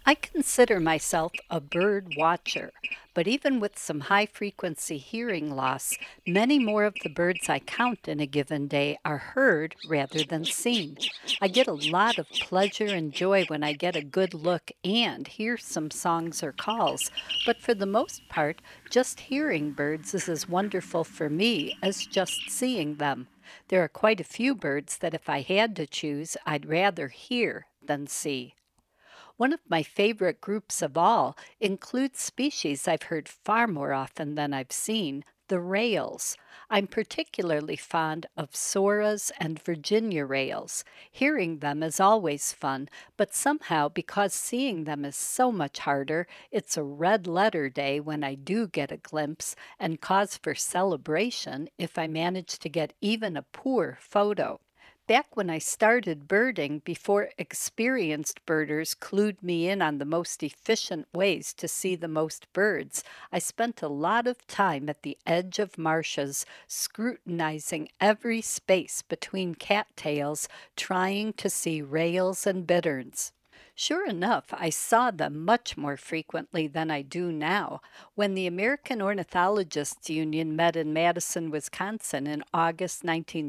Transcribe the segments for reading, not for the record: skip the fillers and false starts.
I consider myself a bird watcher, but even with some high frequency hearing loss, many more of the birds I count in a given day are heard rather than seen. I get a lot of pleasure and joy when I get a good look and hear some songs or calls, but for the most part, just hearing birds is as wonderful for me as just seeing them. There are quite a few birds that if I had to choose, I'd rather hear than see. One of my favorite groups of all includes species I've heard far more often than I've seen, the rails. I'm particularly fond of soras and Virginia rails. Hearing them is always fun, but somehow, because seeing them is so much harder, it's a red letter day when I do get a glimpse and cause for celebration if I manage to get even a poor photo. Back when I started birding, before experienced birders clued me in on the most efficient ways to see the most birds, I spent a lot of time at the edge of marshes scrutinizing every space between cattails, trying to see rails and bitterns. Sure enough, I saw them much more frequently than I do now. When the American Ornithologists Union met in Madison, Wisconsin in August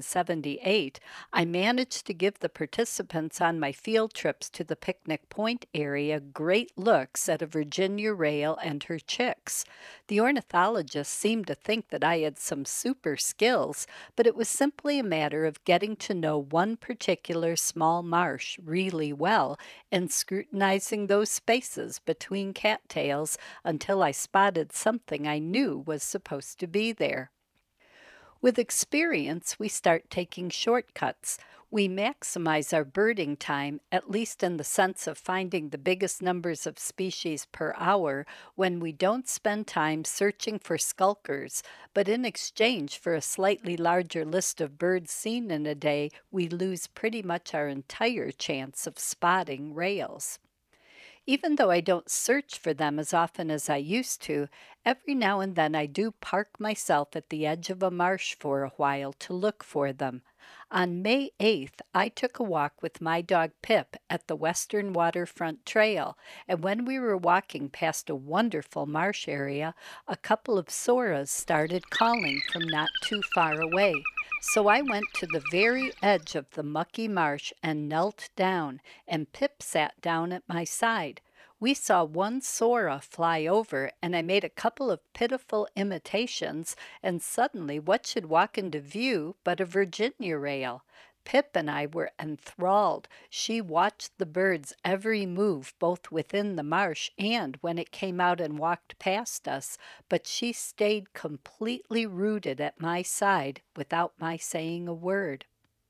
1978, I managed to give the participants on my field trips to the Picnic Point area great looks at a Virginia rail and her chicks. The ornithologists seemed to think that I had some super skills, but it was simply a matter of getting to know one particular small marsh really well and scrutinizing those spaces between cattails until I spotted something I knew was supposed to be there. With experience, we start taking shortcuts. We maximize our birding time, at least in the sense of finding the biggest numbers of species per hour, when we don't spend time searching for skulkers, but in exchange for a slightly larger list of birds seen in a day, we lose pretty much our entire chance of spotting rails. Even though I don't search for them as often as I used to, every now and then I do park myself at the edge of a marsh for a while to look for them. On May 8th, I took a walk with my dog Pip at the Western Waterfront Trail, and when we were walking past a wonderful marsh area, a couple of soras started calling from not too far away. So I went to the very edge of the mucky marsh and knelt down, and Pip sat down at my side. We saw one sora fly over, and I made a couple of pitiful imitations, and suddenly what should walk into view but a Virginia rail? Pip and I were enthralled. She watched the bird's every move, both within the marsh and when it came out and walked past us, but she stayed completely rooted at my side without my saying a word.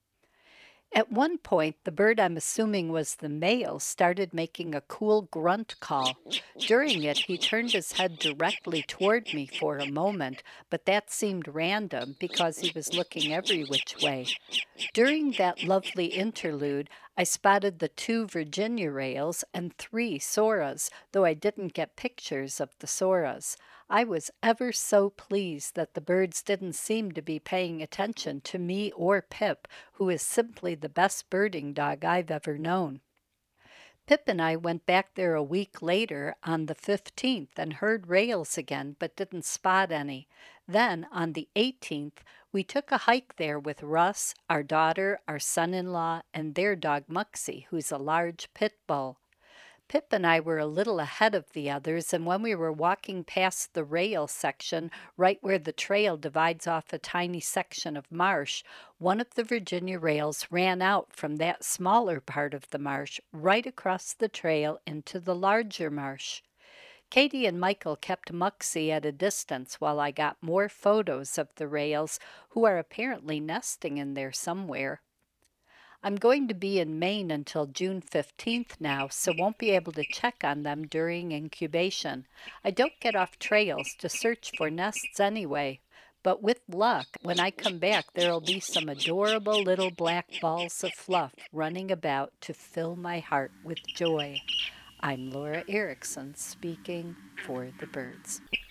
At one point, the bird I'm assuming was the male started making a cool grunt call. During it, he turned his head directly toward me for a moment, but that seemed random because he was looking every which way. During that lovely interlude, I spotted the two Virginia rails and three soras, though I didn't get pictures of the soras. I was ever so pleased that the birds didn't seem to be paying attention to me or Pip, who is simply the best birding dog I've ever known. Pip and I went back there a week later on the 15th and heard rails again, but didn't spot any. Then, on the 18th, we took a hike there with Russ, our daughter, our son in law, and their dog Muxie, who's a large pit bull. Pip and I were a little ahead of the others, and when we were walking past the rail section, right where the trail divides off a tiny section of marsh, one of the Virginia rails ran out from that smaller part of the marsh right across the trail into the larger marsh. Katie and Michael kept Muxie at a distance while I got more photos of the rails, who are apparently nesting in there somewhere. I'm going to be in Maine until June 15th now, so won't be able to check on them during incubation. I don't get off trails to search for nests anyway. But with luck, when I come back, there'll be some adorable little black balls of fluff running about to fill my heart with joy. I'm Laura Erickson speaking for the birds.